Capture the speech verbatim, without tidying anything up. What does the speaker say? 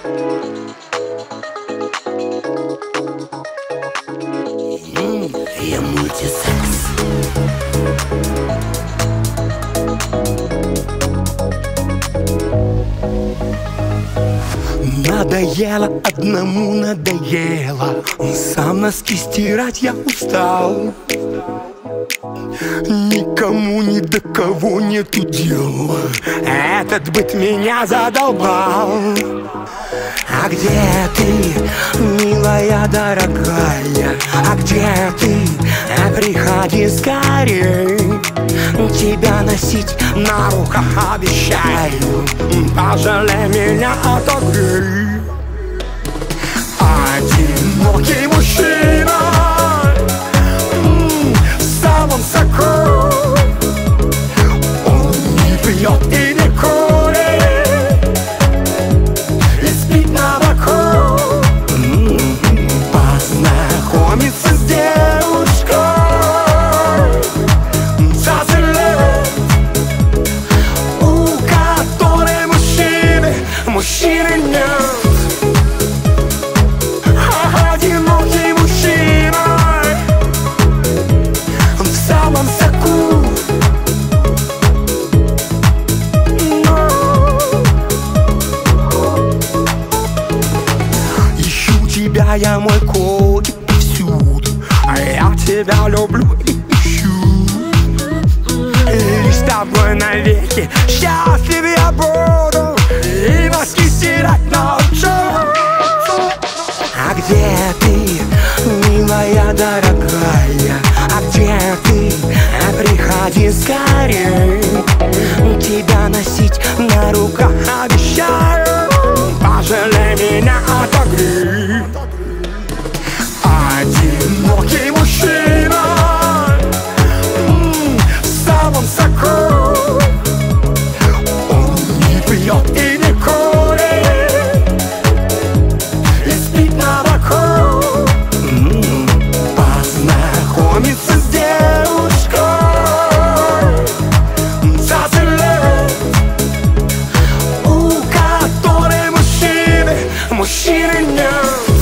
Я мультисекс. Надоело, одному надоело. Сам носки стирать я устал. Никому ни до кого нету дела. Этот быт меня задолбал. А где ты, милая дорогая? А где ты? Приходи скорей. Тебя носить на руках обещаю. Пожалей меня, отогрей. Одинокий мужчина в самом соку. Он не пьет и не курит, и спит на боку. Познакомиться с девушкой за лет, у которой мужчины, мужчины нет. Одинокий мужчина в самом соку. Ищу тебя, я, мой котик, повсюду. А я тебя люблю и ищу. И с тобой навеки счастлив я буду, и носки стирать научу. А где ты, милая дорогая? А где ты? Приходи скорей. Тебя носить на руках обещаю. Пожалей меня, отогрей. Одинокий мужчина в самом соку. Он не пьет и не курит, и спит на боку. Познакомиться с девушкой за лет, у которой мужчины, мужчины нет.